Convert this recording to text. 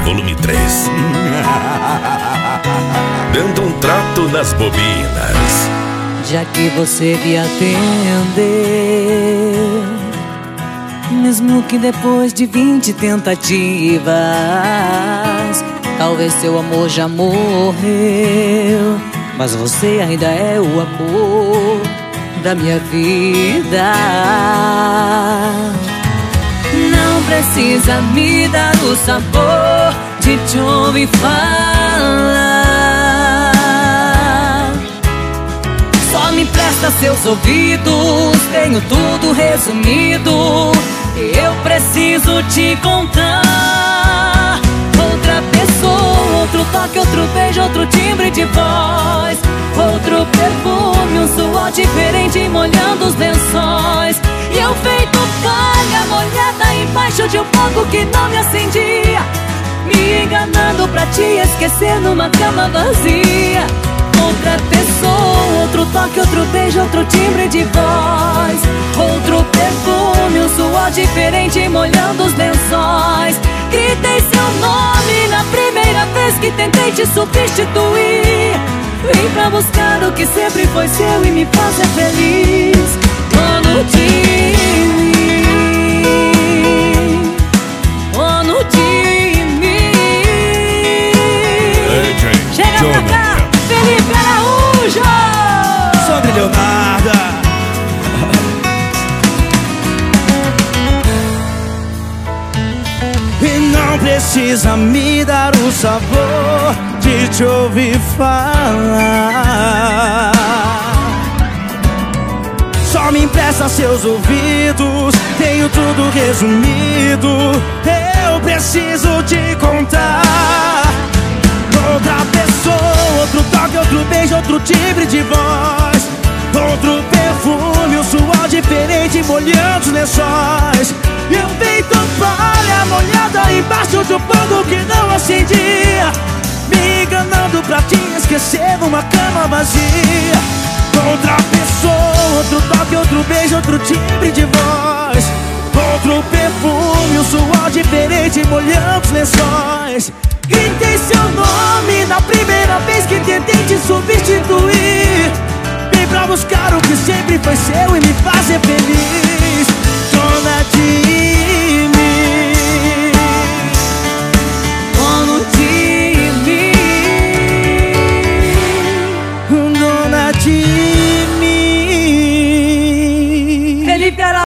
volume 3. Dando um trato nas bobinas. Já que você me atendeu, mesmo que depois de 20 tentativas, talvez seu amor já morreu, mas você ainda é o amor da minha vida. Não precisa me dar o sabor de te ouvir falar. Só me presta seus ouvidos, tenho tudo resumido. Eu preciso te contar. Outra pessoa, outro toque, outro beijo, outro timbre de voz, outro perfume, um suor diferente molhando os lençóis. E eu feito palha molhada embaixo de um fogo que não me acendia, me enganando pra te esquecer numa cama vazia. Outra pessoa, outro toque, outro beijo, outro timbre de voz, outro perfume, um suor diferente molhando os lençóis. Gritei seu nome na primeira vez que tentei te substituir. Vim pra buscar o que sempre foi seu e me fazer feliz. Dono de mim, dono de mim. Chega pra cá, Felipe Araújo! Sobre Leonardo. E não precisa me dar o sabor de te ouvir falar. Só me empresta seus ouvidos, tenho tudo resumido. Eu preciso te contar. Outra pessoa, outro toque, outro beijo, outro timbre de voz, outro perfume, um suor diferente molhando os lençóis. Eu feito palha molhada embaixo do fogo que não acendia, me enganando pra te esquecer numa cama vazia. Outra pessoa, outro toque, outro beijo, outro timbre de voz, outro perfume, um suor diferente molhando os lençóis. Gritei seu nome na primeira vez que tentei te substituir. Vim pra buscar o que sempre foi seu e me fazer feliz.